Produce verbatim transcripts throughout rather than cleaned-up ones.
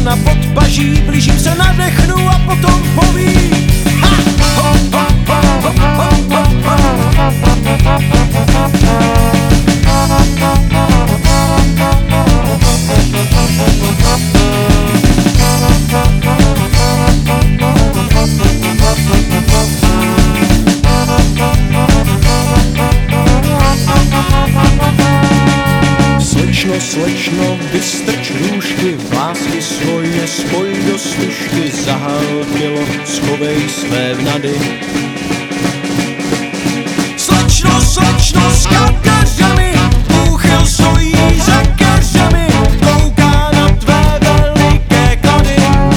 na podpaží, blížím se, nadechnu a potom povím. Ha! Ho, ho, ho, ho, ho, ho, ho. Slečno, slečno, vystrč růžky, vlásky svoje spoj do služky, zahal tělo, schovej své vnady. Slečno, slečno, s kateřami, úchyl stojí za keřami, kouká na tvé veliké klady.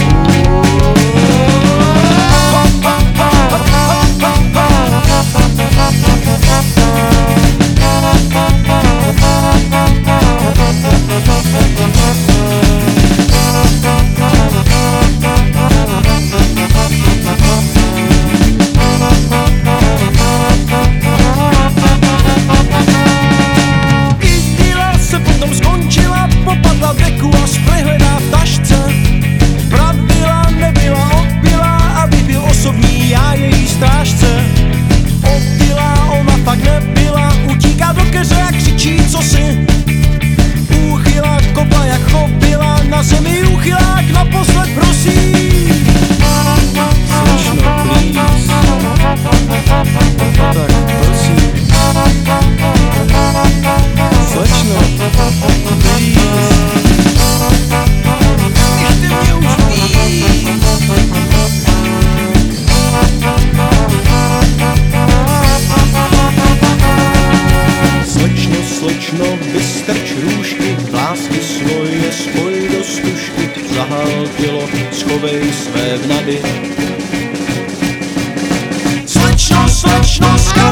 Slečno, vystrč růžky, vlásky svoje spoj do stužky, zahal tělo, schovej své vnady. Slečno, slečno,